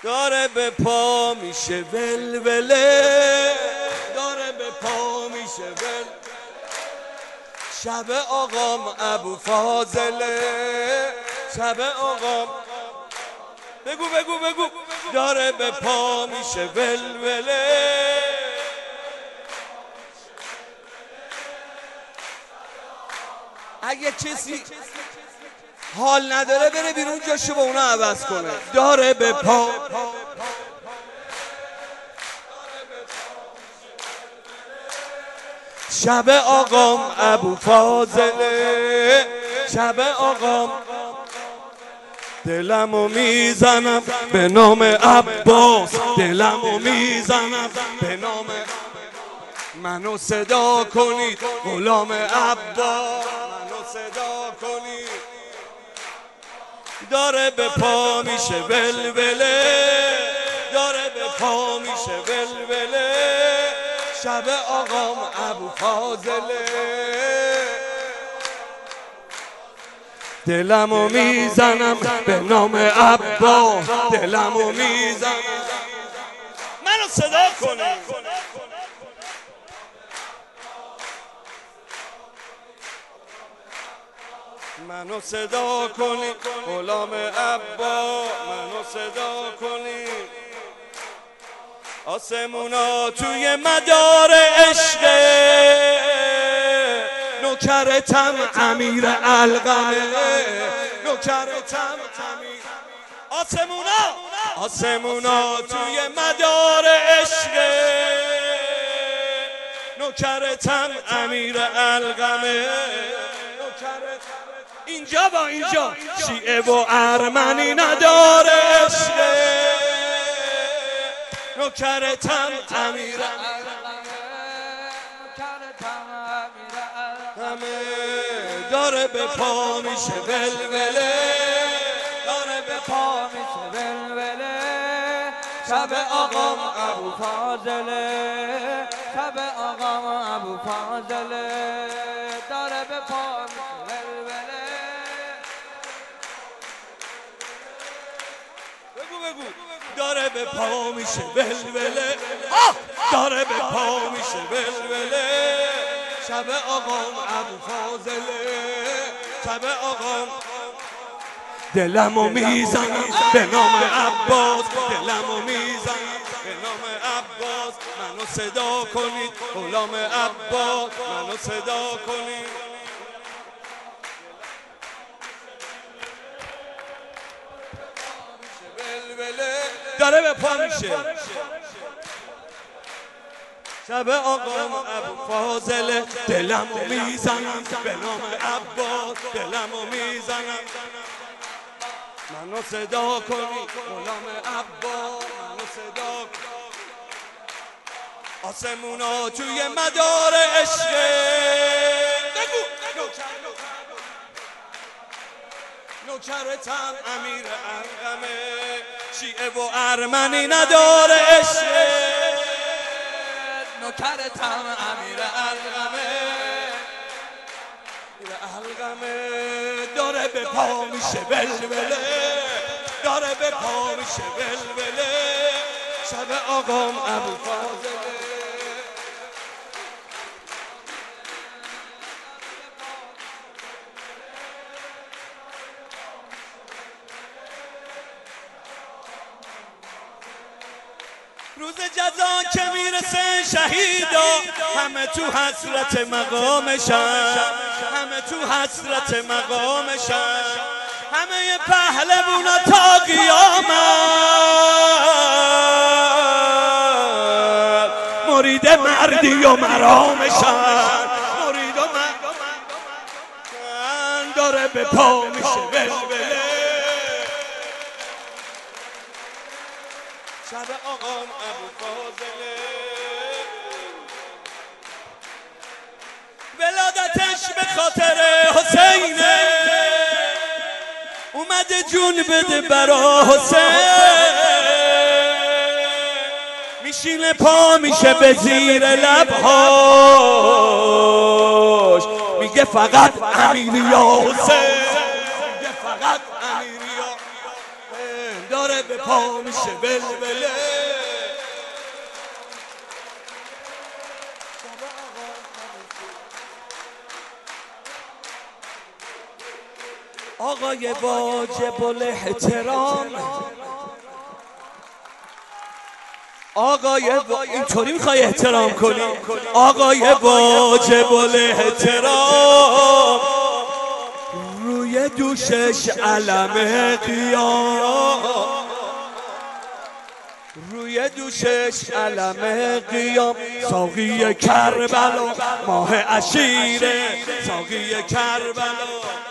داره به پا میشه ولوله، داره به پا میشه ول. شب آقام ابو فاضله، شب آقام بگو بگو بگو داره به پا میشه ولوله. اگه کسی حال نداره بره بیرون جاشو با اونا عوض کنه. داره به پا شب آقام ابو فاضله، شب آقام دلمو میزنم به نام عباس، دلمو میزنم به نام. منو صدا کنید غلام عباس، منو صدا کنید. داره به پا میشه ولوله، داره به پا میشه ولوله. شب آقام ابو فاضله، دلمو میزنم به نام عباس، دلمو میزنم. منو صدا کنید. منو صدا کنید غلام عباس، منو صدا کنید. آسمونا توی مدار عشق، نوکرتم امیر علقمه، نوکرتم امیر. آسمونا توی مدار عشق، نوکرتم امیر علقمه. اینجا با اینجا شیعه و ارمنی نداره عشق، نوکرتم امیر همه. داره به پا میشه ولوله، داره به پا میشه ولوله. شب آقام ابو فاضله، شب آقام ابو فاضله. داره به پا میشه ولوله. بگو بگو داره به پا میشه ولوله، داره به پا میشه ولوله. شب آقام ابو فاضله، شب آقام دلمو میزنم به نام عباس، دلمو میزنم به نام عباس. منو صدا کنید غلام عباس، منو صدا کنید. داره به پا میشه شب آقام ابو فاضله، دلمو میزنم به نام عباس، دلمو میزنم. منو صدا کنی غلام عباس، منو صدا کنی. آسمونا توی مدار عشق، نوکرتم امیر علقمه. شیعه و ارمنی نداره عشق، نوکرتم امیر علقمه. علقمه داره به پا میشه ولوله، داره به پا میشه ولوله. شب آقام ابو فاضله. روز جزا که میرسه شهیدا، همه تو حسرت مقامشن، همه تو حسرت مقامشن. همه پهلوونا تا قیامت مرید مردی و مرامشن، مرید و مرام. داره به پا میشه ولوله. شب آقام ابو فاضله، ولادتش به خاطر حسینه. اومده جون بده برا حسین. میشینه پا میشه به زیر لبهاش، میگه فقط امیر یا حسین، میگه فقط امیر یا. داره به پا میشه ولوله. آقای واجب الاحترام، اینطوری میخوای احترام کنی؟ آقای واجب الاحترام، روی دوشش علم قیام، روی دوشش علم قیام. ساقی کربلا ماه عشیره، ساقی کربلا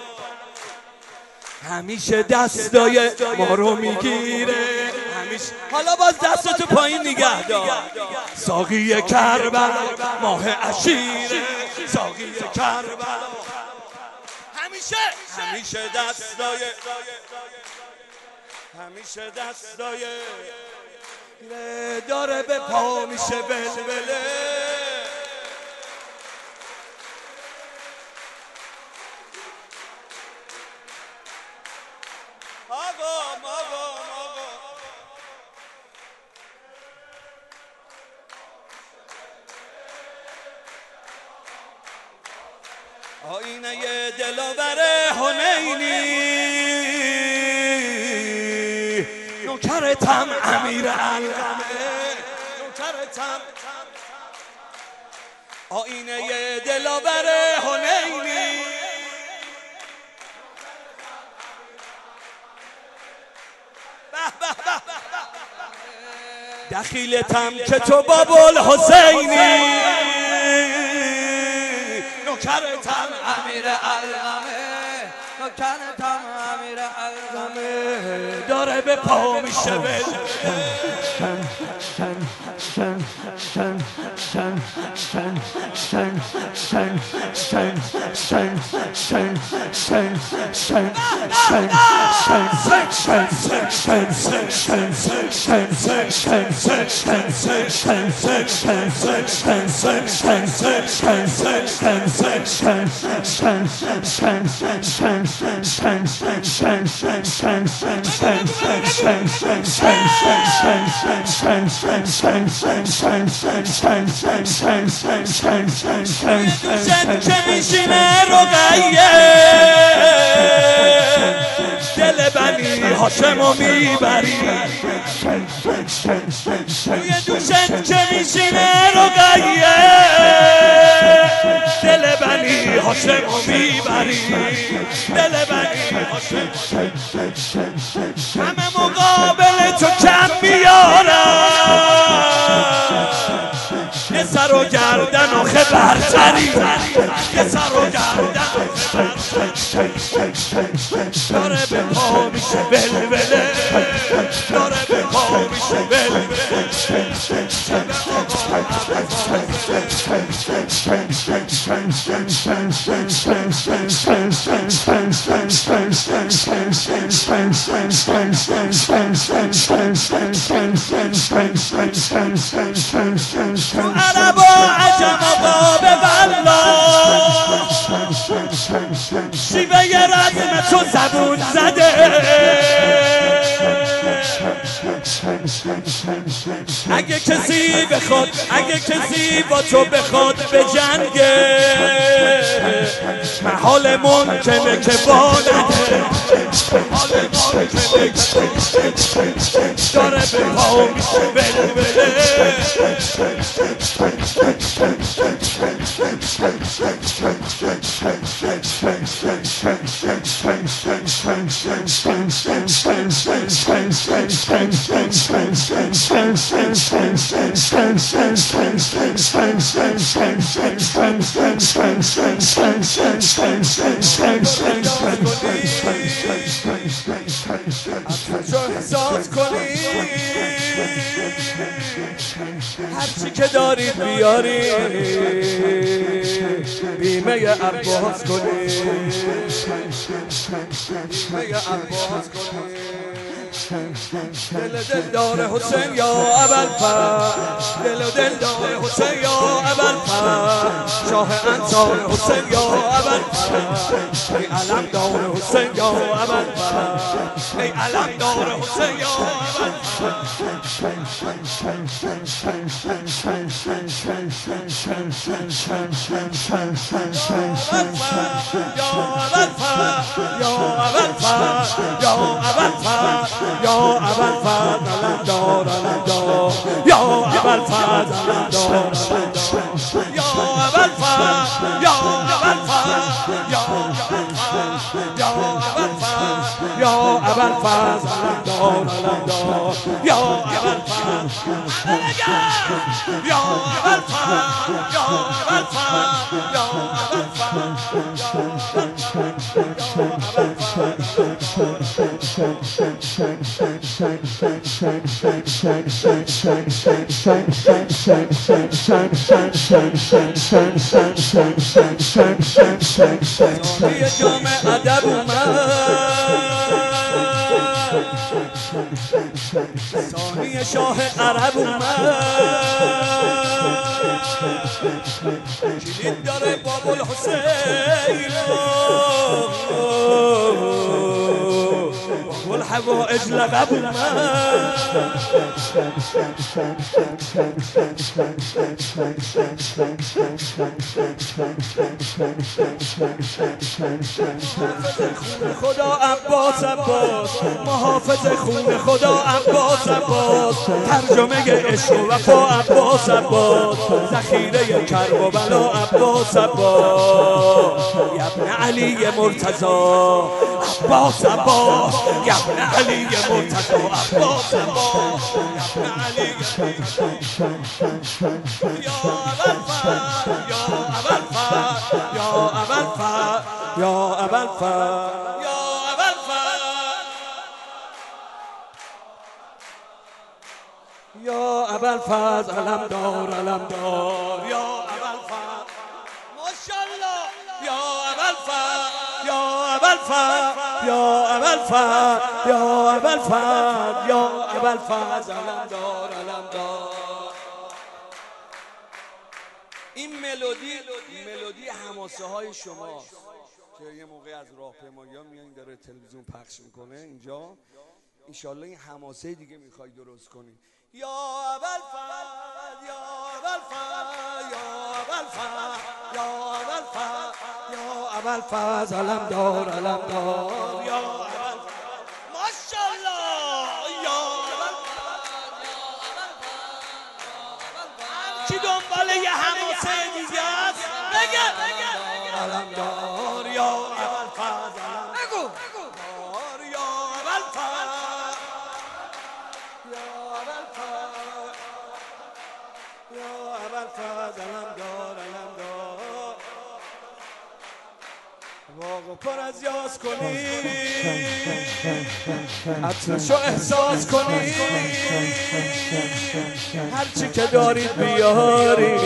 همیشه دستای ما رو میگیره، همیشه. حالا باز دستتو پایین نگه دار. ساقی کربلا ماه عشیره، ساقی کربلا همیشه دستای، همیشه دستای داره به پا میشه ولوله. آینه دلاور حنینی، نوکرتم امیر علقمه، نوکرتم. آینه دلاور حنینی، دخیلتم که تو بابالحسینی، نوکرتم امیر علقمه، نوکرتم امیر علقمه داره به پا میشه ولوله. که میشینه رقیه، دل بنی هاشمو میبری. روی دوشت که میشینه رقیه، دل بنی هاشمو میبری، دل بنی هاشم. همه مقابل تو کم میارم، یه سر و گردن آخه برتری، یه سر و گردن آخه برتری داره به پا میشه ولوله، داره به پا میشه ولوله. عرب و عجم آقا به والله، شیوه رزم تو زبون زده. اگه کسی بخواد، اگه کسی با تو بخواد به جنگه، محال ممکنه که بانده، محال ممکنه داره به پا میشه ولوله. احساس کنی هرچی که دارید بیاری، بیمه عباس کنی، بیمه عباس کنی. دل دلدار حسین یا ابوالفضل، دل دلدار حسین یا ابوالفضل، شاه انصار حسین یا ابوالفضل، ای علمدار حسین یا ابوالفضل، ای علمدار حسین یا جام ادب ثانی شاه عرب اومد، کلید داره باب الحسین، باب الحوائج لقب اومد، خدا عباس عباس، محافظ خون خدا عباس عباس، ترجمه عشق و وفا عباس عباس، ذخیره کرب و بلا عباس عباس، ابن علی مرتضی عباس عباس، ابن علی مرتضی عباس عباس، ابن علی یا ابوالفضل یا ابوالفضل یا ابوالفضل یا ابوالفضل یا یا ابوالفضل، علمدار علمدار یا ابوالفضل، ماشاءالله یا ابوالفضل یا ابوالفضل یا ابوالفضل یا ابوالفضل یا ابوالفضل، علمدار علمدار. این ملودی حماسه های شماست که یه موقع از راهپیمایی ها میان داره تلویزیون پخش میکنه اینجا. انشالله این حماسه دیگه میخوای درست کنی. یا ابوالفضل یا ابوالفضل یا ابوالفضل یا ابوالفضل یا ابوالفضل، علمدار علمدار یا ابوالفضل، ماشاءالله یا ابوالفضل یا ابوالفضل. کی دنبال یه حماسه دیگه است بگه علمدار یا ابوالفضل، بگو یا ابوالفضل یا ابوالفضل، علمدار علمدار. واقع پر از یاس کنی، عطرشو احساس کنی، هرچی که دارید بیاری،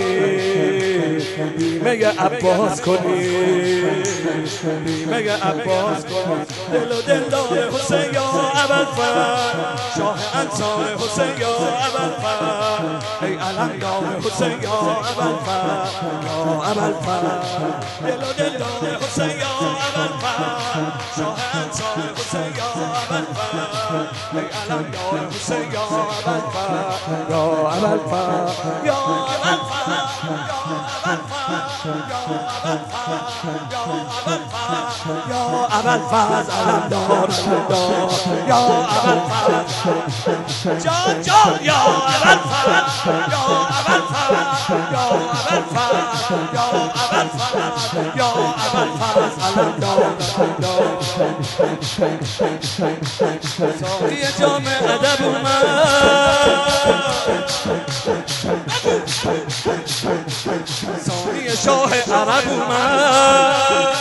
بیمه عباس کنی، بیمه عباس کنی. دل و دلدار حسین یا ابوالفضل، شاه انصار حسین یا ابوالفضل، ای علمدار حسین یا ابوالفضل یا ابوالفضل، دل و دلدار حسین یا ابوالفضل، شاه انصار حسین یا ابوالفضل، ای علمدار حسین یا ابوالفضل یا ابوالفضل یا یا ابوالفضل، علمدار علمدار یا ابوالفضل، جان جان یا ابوالفضل یا ابوالفضل یا ابوالفضل یا ابوالفضل یا ابوالفضل، علمدار علمدار. ساقی جام ادب اومد، ثانی شاه عرب اومد،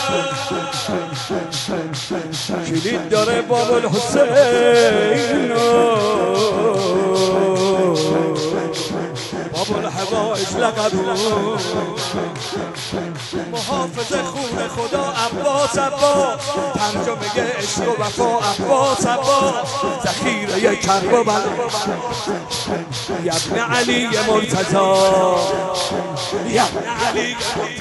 کلید داره باب الحسین، باب الحوائج لقبون محافظ خون خدا عباس عباس ترجمه عشق و وفا عباس عباس ذخیره کرب و بلا ابن علی مرتضی ابن علی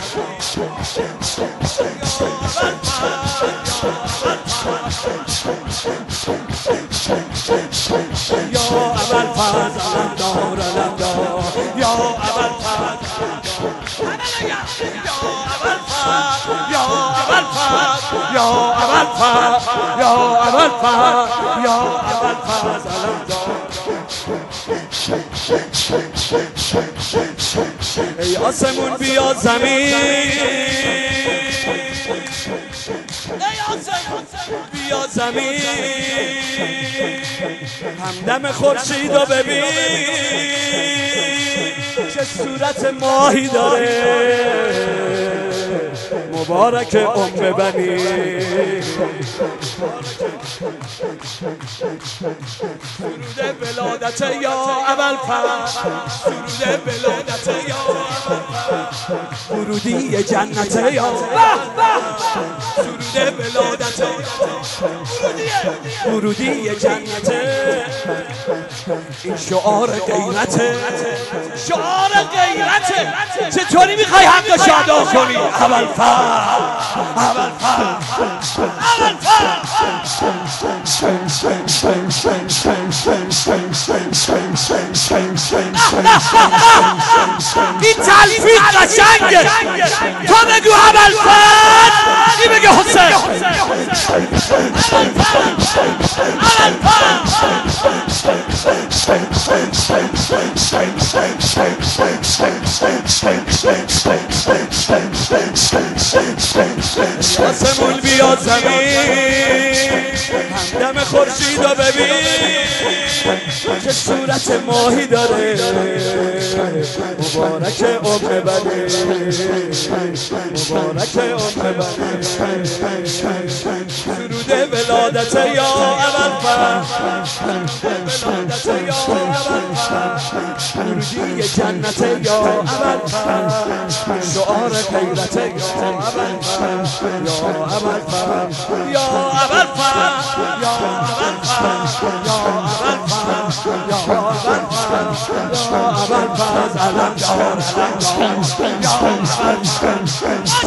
یا اول فاز علمدار علمدار یا اول فاز یا اول فاز یا اول فاز یا اول فاز یا اول فاز علمدار ای آسمون بیا زمین ای آسمون بیا زمین همدم خورشیدو ببین چه صورت ماهی داره مبارک بنی سرود ولادت یا اول فاز سرود ولادت یا اول فاز ورودی جنت یا سرود ولادت ورودی جنت این شعار غیرته شعار غیرته چطوری میخوای حقش ادا کنی اول فاز اول فاز اول این تلفیق قشنگه تو بگو اول فاز این بگه حسین اول آسمون بیا زمین همدم خورشیدو ببین چه صورت ماهی داره مبارک بنی مبارک بنی سرود ولادت یا اول فاز ولادت یا اول فاز ورودی جنت یا اول فاز شعار غیرت یا اول فاز یا اول فاز یا اول فاز یا اول فاز یا اول فاز یا اول فاز یا اول فاز علمدار یا اول فاز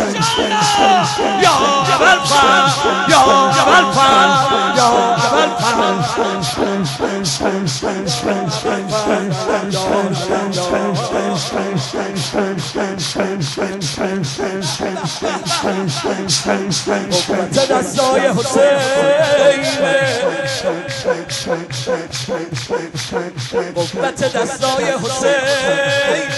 یا اول فاز یا اول فاز یا اول قوت دستای حسین قوت دستای حسین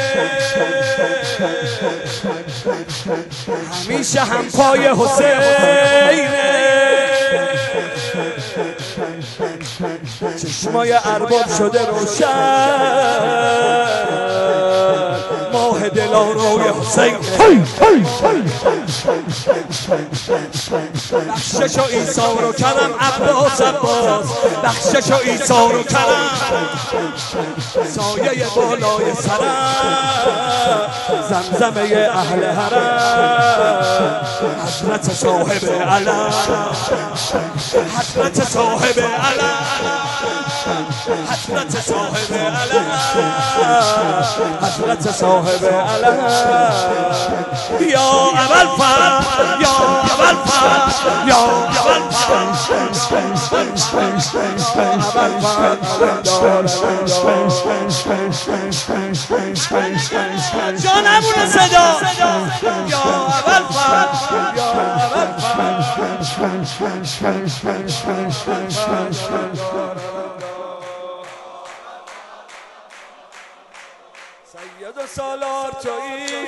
همیشه هم پای حسین چشمای ارباب شده روشن ماه دلاروی حسین بخشش و ایثار و کرم عباس عباس بخشش و ایثار و کرم سایه بالای سرم زمزمه اهل حرم حضرت صاحب علم حضرت صاحب علم حضرت صاحب علم حضرت صاحب علم یا اول فاز یا اول فاز یا اول فاز جانمون صدا یا اول فاز یا اول سید و سالار تویی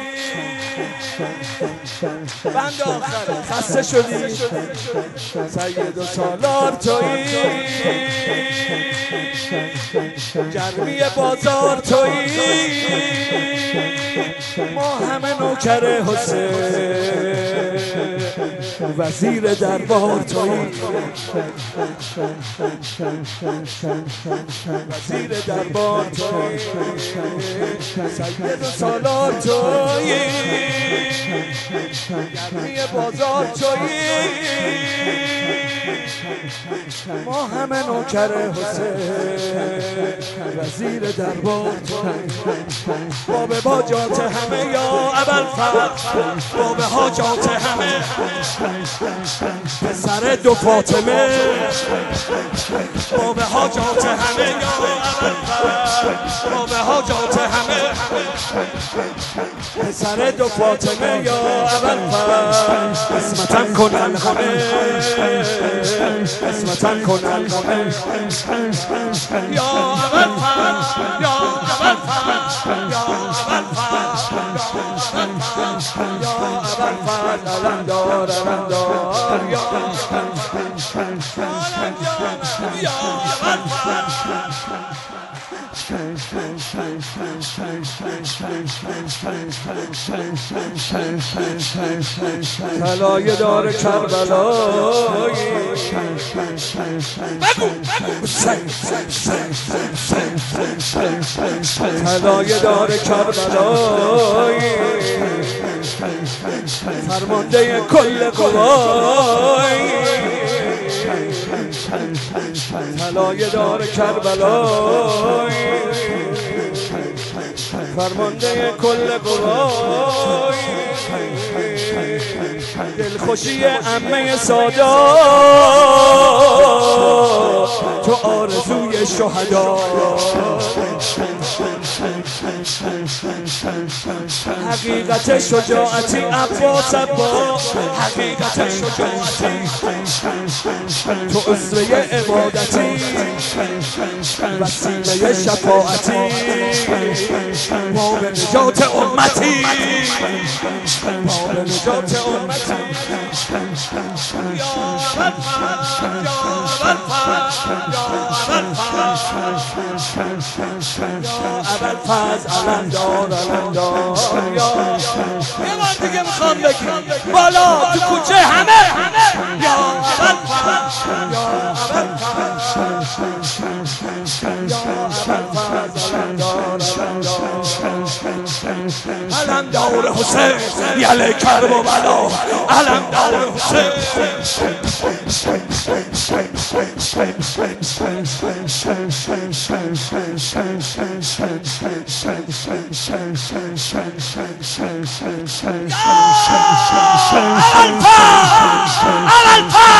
بند آخر خسته شدی سید و سالار تویی گرمی بازار تویی ما همه نوکر حسین وزیر دربار تویی وزیر دربار تویی سید و سالار تویی گرمی بازار تویی ما همه نوکر حسین وزیر دربار تویی باب باجات همه یا ابوالفضل باب حاجات همه پسر دو فاطمه باب حاجات همه یا ابوالفضل باب حاجات همه پسر دو فاطمه یا ابوالفضل قسمتم کنن همه قسمتم کنن همه یا ابوالفضل یا ابوالفضل یا ابوالفضل یا ابوالفضل علمدار علمدار یا طلایه دار کربلایی طلایه دار کربلایی فرمانده کل قوایی طلایه دار کربلایی فرمانده کل قوایی دلخوشی عمه سادات تو آرزوی شهدا حقیقت شجاعتی عباس عباس حقیقت شجاعتی تو اسوه عبادتی وسیله شفاعتی باب نجات امتی باب نجات امتی یا ابوالفضل یا ابوالفضل علمدار علمدار یه بار دیگه میخوام بگم بالا تو کوچه همه یا ابوالفضل یا ابوالفضل یا ابوالفضل علمدار حسین یله کرب و بلا علمدار حسین على الفاس